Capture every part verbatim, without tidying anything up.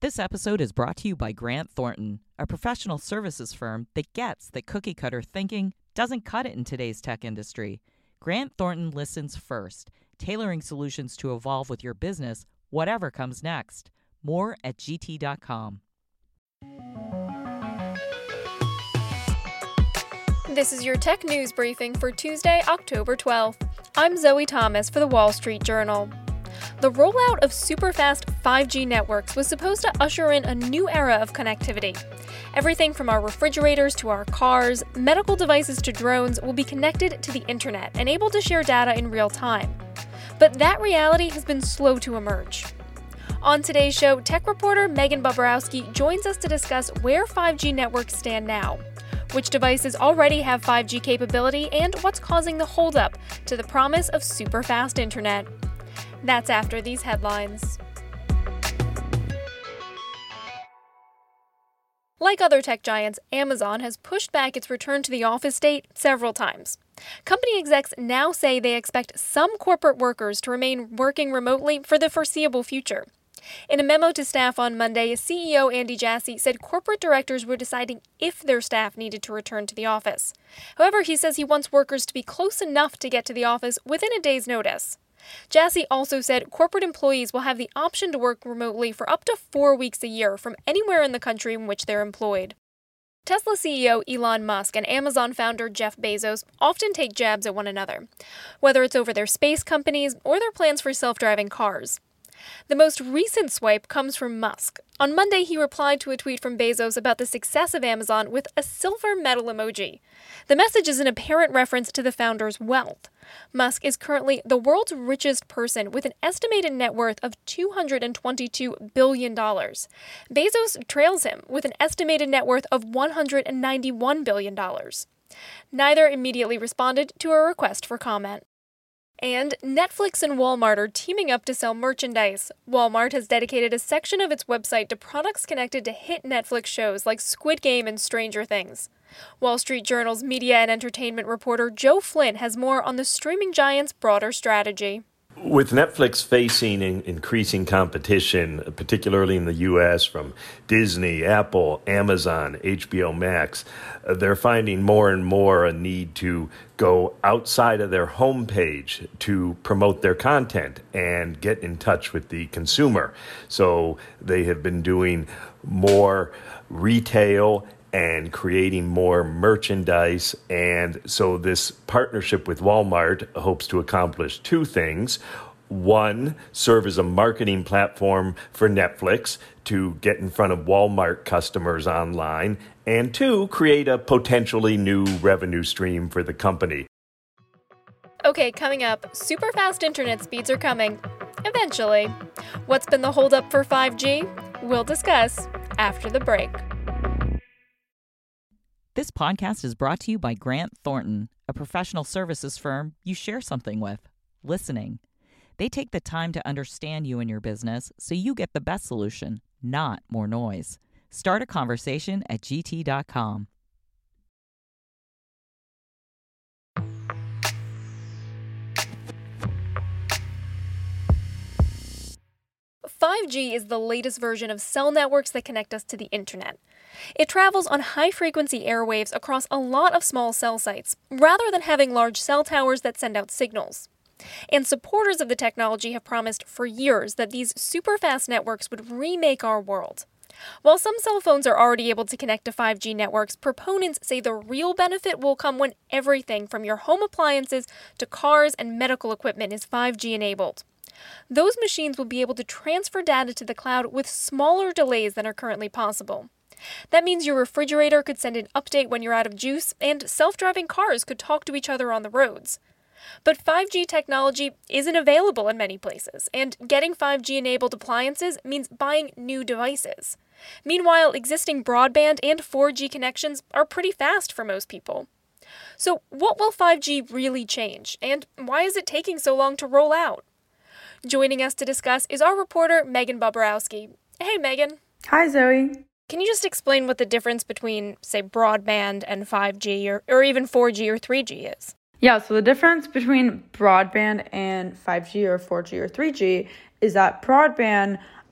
This episode is brought to you by Grant Thornton, a professional services firm that gets that cookie-cutter thinking doesn't cut it in today's tech industry. Grant Thornton listens first, tailoring solutions to evolve with your business, whatever comes next. More at G T dot com. This is your tech news briefing for Tuesday, October twelfth. I'm Zoe Thomas for the Wall Street Journal. The rollout of super-fast five G networks was supposed to usher in a new era of connectivity. Everything from our refrigerators to our cars, medical devices to drones will be connected to the internet and able to share data in real time. But that reality has been slow to emerge. On today's show, tech reporter Megan Bobrowski joins us to discuss where five G networks stand now, which devices already have five G capability, and what's causing the holdup to the promise of super-fast internet. That's after these headlines. Like other tech giants, Amazon has pushed back its return to the office date several times. Company execs now say they expect some corporate workers to remain working remotely for the foreseeable future. In a memo to staff on Monday, C E O Andy Jassy said corporate directors were deciding if their staff needed to return to the office. However, he says he wants workers to be close enough to get to the office within a day's notice. Jassy also said corporate employees will have the option to work remotely for up to four weeks a year from anywhere in the country in which they're employed. Tesla C E O Elon Musk and Amazon founder Jeff Bezos often take jabs at one another, whether it's over their space companies or their plans for self-driving cars. The most recent swipe comes from Musk. On Monday, he replied to a tweet from Bezos about the success of Amazon with a silver medal emoji. The message is an apparent reference to the founder's wealth. Musk is currently the world's richest person with an estimated net worth of two hundred twenty-two billion dollars. Bezos trails him with an estimated net worth of one hundred ninety-one billion dollars. Neither immediately responded to a request for comment. And Netflix and Walmart are teaming up to sell merchandise. Walmart has dedicated a section of its website to products connected to hit Netflix shows like Squid Game and Stranger Things. Wall Street Journal's media and entertainment reporter Joe Flynn has more on the streaming giant's broader strategy. With Netflix facing in increasing competition, particularly in the U S from Disney, Apple, Amazon, H B O Max, uh, they're finding more and more a need to go outside of their homepage to promote their content and get in touch with the consumer. So they have been doing more retail and creating more merchandise. And so this partnership with Walmart hopes to accomplish two things. One, serve as a marketing platform for Netflix to get in front of Walmart customers online. And two, create a potentially new revenue stream for the company. Okay, coming up, super fast internet speeds are coming. Eventually. What's been the holdup for five G? We'll discuss after the break. This podcast is brought to you by Grant Thornton, a professional services firm you share something with, listening. They take the time to understand you and your business so you get the best solution, not more noise. Start a conversation at G T dot com. five G is the latest version of cell networks that connect us to the internet. It travels on high-frequency airwaves across a lot of small cell sites, rather than having large cell towers that send out signals. And supporters of the technology have promised for years that these super-fast networks would remake our world. While some cell phones are already able to connect to five G networks, proponents say the real benefit will come when everything from your home appliances to cars and medical equipment is five G enabled. Those machines will be able to transfer data to the cloud with smaller delays than are currently possible. That means your refrigerator could send an update when you're out of juice, and self-driving cars could talk to each other on the roads. But five G technology isn't available in many places, and getting five G-enabled appliances means buying new devices. Meanwhile, existing broadband and four G connections are pretty fast for most people. So what will five G really change, and why is it taking so long to roll out? Joining us to discuss is our reporter, Megan Bobrowski. Hey, Megan. Hi, Zoe. Can you just explain what the difference between, say, broadband and five G or, or even four G or three G is? Yeah, so the difference between broadband and five G or four G or three G is that broadband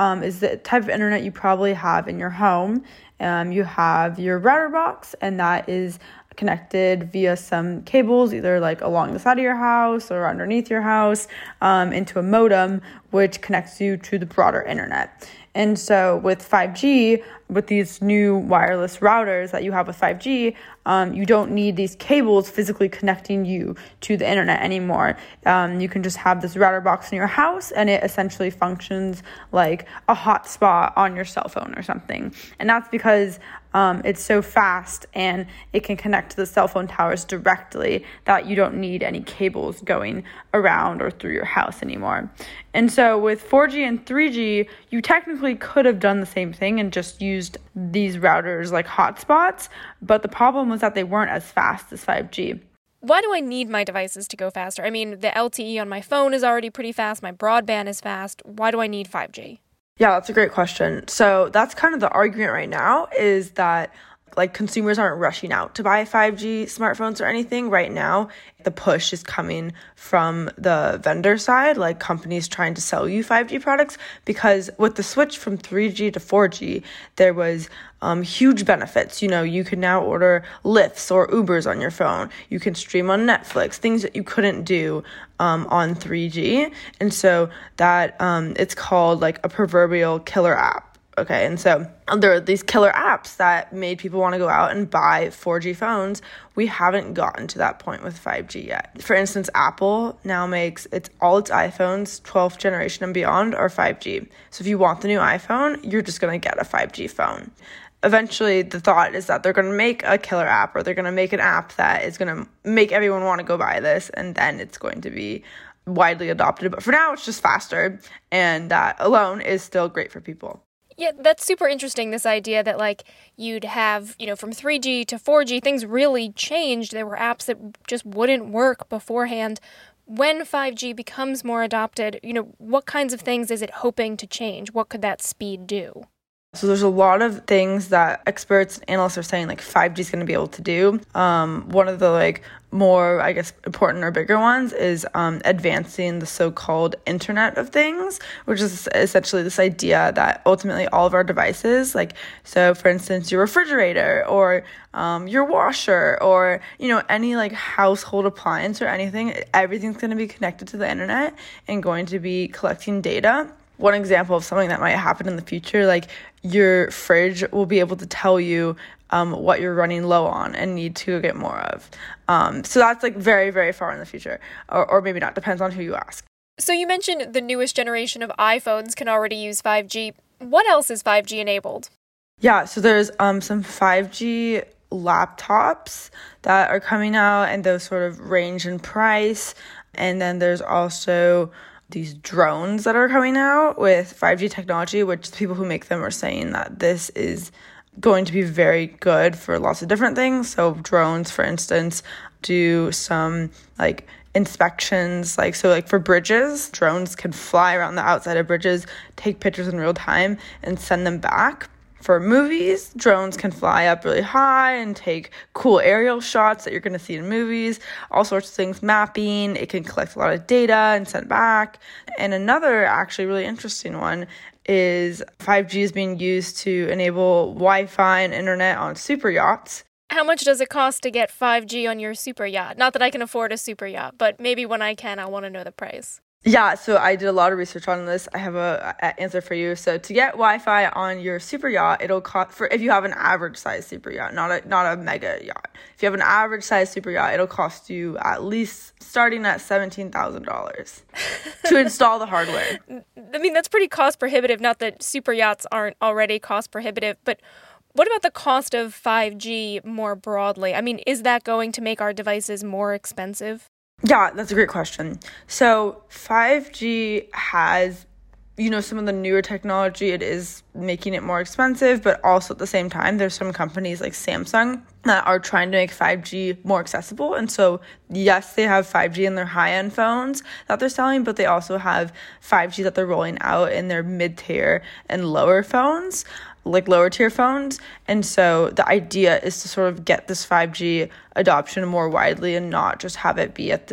um, is the type of internet you probably have in your home. Um, you have your router box, and that is connected via some cables, either like along the side of your house or underneath your house, um, into a modem, which connects you to the broader internet. And so with five G, with these new wireless routers that you have with five G, um, you don't need these cables physically connecting you to the internet anymore. Um, you can just have this router box in your house, and it essentially functions like a hotspot on your cell phone or something. And that's because um, it's so fast and it can connect to the cell phone towers directly that you don't need any cables going around or through your house anymore. And so with four G and three G, you technically could have done the same thing and just used these routers like hotspots, but the problem was that they weren't as fast as five G. Why do I need my devices to go faster? I mean, the L T E on my phone is already pretty fast. My broadband is fast. Why do I need five G? Yeah, that's a great question. So that's kind of the argument right now, is that like consumers aren't rushing out to buy five G smartphones or anything right now. The push is coming from the vendor side, like companies trying to sell you five G products, because with the switch from three G to four G, there was um, huge benefits. You know, you can now order Lyfts or Ubers on your phone. You can stream on Netflix, things that you couldn't do um, on three G. And so that um, it's called like a proverbial killer app. Okay, and so there are these killer apps that made people want to go out and buy four G phones. We haven't gotten to that point with five G yet. For instance, Apple now makes it's all its iPhones, twelfth generation and beyond, are five G. So if you want the new iPhone, you're just going to get a five G phone. Eventually, the thought is that they're going to make a killer app, or they're going to make an app that is going to make everyone want to go buy this, and then it's going to be widely adopted. But for now, it's just faster, and that alone is still great for people. Yeah, that's super interesting, this idea that, like, you'd have, you know, from three G to four G, things really changed. There were apps that just wouldn't work beforehand. When five G becomes more adopted, you know, what kinds of things is it hoping to change? What could that speed do? So there's a lot of things that experts and analysts are saying like five G is going to be able to do. Um, one of the like more, I guess, important or bigger ones is um, advancing the so-called Internet of Things, which is essentially this idea that ultimately all of our devices, like, so for instance, your refrigerator or um, your washer or, you know, any like household appliance or anything, everything's going to be connected to the internet and going to be collecting data. One example of something that might happen in the future, like your fridge will be able to tell you um, what you're running low on and need to get more of. Um, so that's like very, very far in the future, or, or maybe not, depends on who you ask. So you mentioned the newest generation of iPhones can already use five G. What else is five G enabled? Yeah, so there's um, some five G laptops that are coming out, and those sort of range in price. And then there's also these drones that are coming out with five G technology, which the people who make them are saying that this is going to be very good for lots of different things. So drones, for instance, do some like inspections, like so like for bridges, drones can fly around the outside of bridges, take pictures in real time and send them back. For movies, drones can fly up really high and take cool aerial shots that you're going to see in movies, all sorts of things, mapping. It can collect a lot of data and send back. And another actually really interesting one is five G is being used to enable Wi-Fi and internet on super yachts. How much does it cost to get five G on your super yacht? Not that I can afford a super yacht, but maybe when I can, I want to know the price. Yeah, so I did a lot of research on this. I have a, a answer for you. So to get Wi-Fi on your super yacht, it'll cost for if you have an average size super yacht, not a not a mega yacht. If you have an average size super yacht, it'll cost you at least starting at seventeen thousand dollars to install the hardware. I mean, that's pretty cost prohibitive. Not that super yachts aren't already cost prohibitive, but what about the cost of five G more broadly? I mean, is that going to make our devices more expensive? Yeah, that's a great question. So five G has, you know, some of the newer technology. It is making it more expensive, but also at the same time, there's some companies like Samsung that are trying to make five G more accessible. And so, yes, they have five G in their high-end phones that they're selling, but they also have five G that they're rolling out in their mid-tier and lower phones, like lower tier phones. And so the idea is to sort of get this five G adoption more widely and not just have it be at this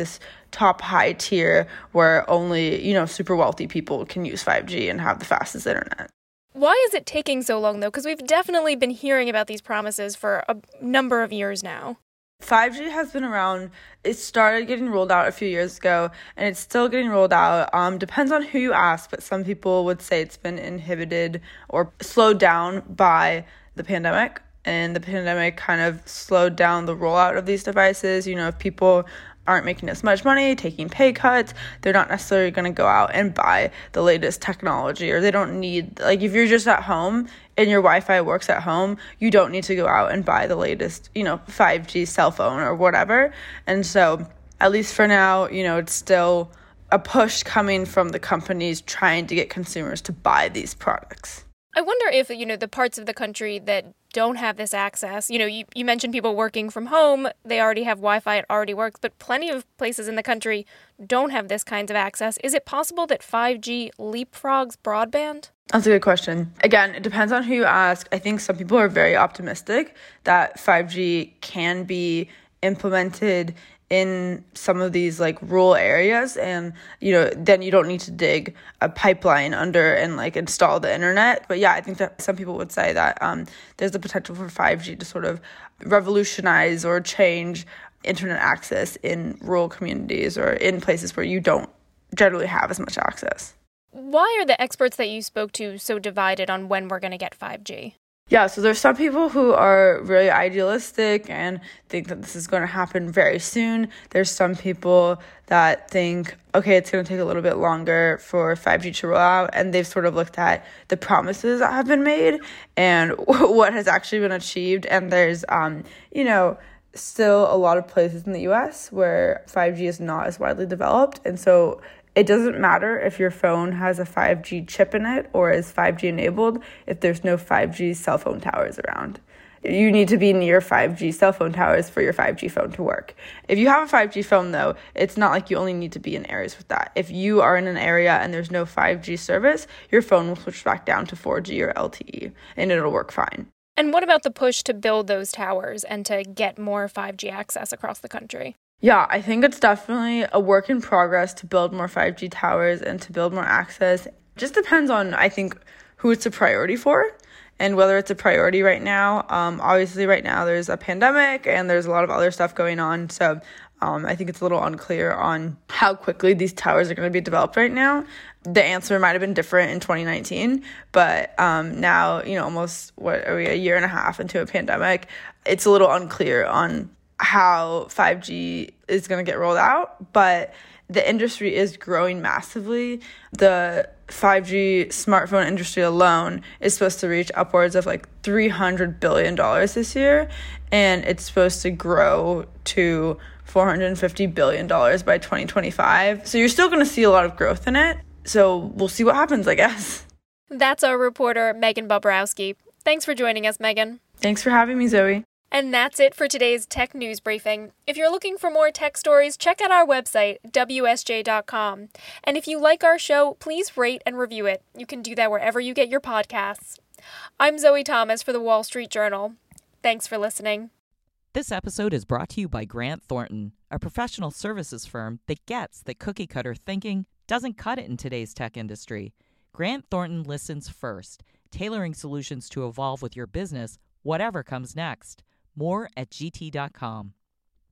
top high tier where only, you know, super wealthy people can use five G and have the fastest internet. Why is it taking so long, though? Because we've definitely been hearing about these promises for a number of years now. five G has been around. It started getting rolled out a few years ago, and it's still getting rolled out. Um, depends on who you ask, but some people would say it's been inhibited or slowed down by the pandemic. And the pandemic kind of slowed down the rollout of these devices. You know, if people aren't making as much money, taking pay cuts, they're not necessarily going to go out and buy the latest technology, or they don't need, like, if you're just at home and your Wi-Fi works at home, you don't need to go out and buy the latest, you know, five G cell phone or whatever. And so, at least for now, you know, it's still a push coming from the companies trying to get consumers to buy these products. I wonder if, you know, the parts of the country that don't have this access, you know, you, you mentioned people working from home, they already have Wi-Fi, it already works, but plenty of places in the country don't have this kind of access. Is it possible that five G leapfrogs broadband? That's a good question. Again, it depends on who you ask. I think some people are very optimistic that five G can be implemented in some of these like rural areas, and you know, then you don't need to dig a pipeline under and like install the internet. But yeah, I think that some people would say that um, there's the potential for five G to sort of revolutionize or change internet access in rural communities or in places where you don't generally have as much access. Why are the experts that you spoke to so divided on when we're going to get five G? Yeah, so there's some people who are really idealistic and think that this is going to happen very soon. There's some people that think, okay, it's going to take a little bit longer for five G to roll out, and they've sort of looked at the promises that have been made and what has actually been achieved. And there's, um, you know, still a lot of places in the U S where five G is not as widely developed, and so it doesn't matter if your phone has a five G chip in it or is five G enabled if there's no five G cell phone towers around. You need to be near five G cell phone towers for your five G phone to work. If you have a five G phone, though, it's not like you only need to be in areas with that. If you are in an area and there's no five G service, your phone will switch back down to four G or L T E, and it'll work fine. And what about the push to build those towers and to get more five G access across the country? Yeah, I think it's definitely a work in progress to build more five G towers and to build more access. It just depends on, I think, who it's a priority for and whether it's a priority right now. Um, obviously, right now there's a pandemic and there's a lot of other stuff going on. So um, I think it's a little unclear on how quickly these towers are going to be developed right now. The answer might have been different in twenty nineteen, but um, now, you know, almost, what are we, a year and a half into a pandemic, it's a little unclear on how five G is going to get rolled out, but the industry is growing massively. The five G smartphone industry alone is supposed to reach upwards of like three hundred billion dollars this year, and it's supposed to grow to four hundred fifty billion dollars by twenty twenty-five. So you're still going to see a lot of growth in it. So we'll see what happens, I guess. That's our reporter, Megan Bobrowski. Thanks for joining us, Megan. Thanks for having me, Zoe. And that's it for today's Tech News Briefing. If you're looking for more tech stories, check out our website, W S J dot com. And if you like our show, please rate and review it. You can do that wherever you get your podcasts. I'm Zoe Thomas for the Wall Street Journal. Thanks for listening. This episode is brought to you by Grant Thornton, a professional services firm that gets that cookie-cutter thinking doesn't cut it in today's tech industry. Grant Thornton listens first, tailoring solutions to evolve with your business, whatever comes next. More at G T dot com.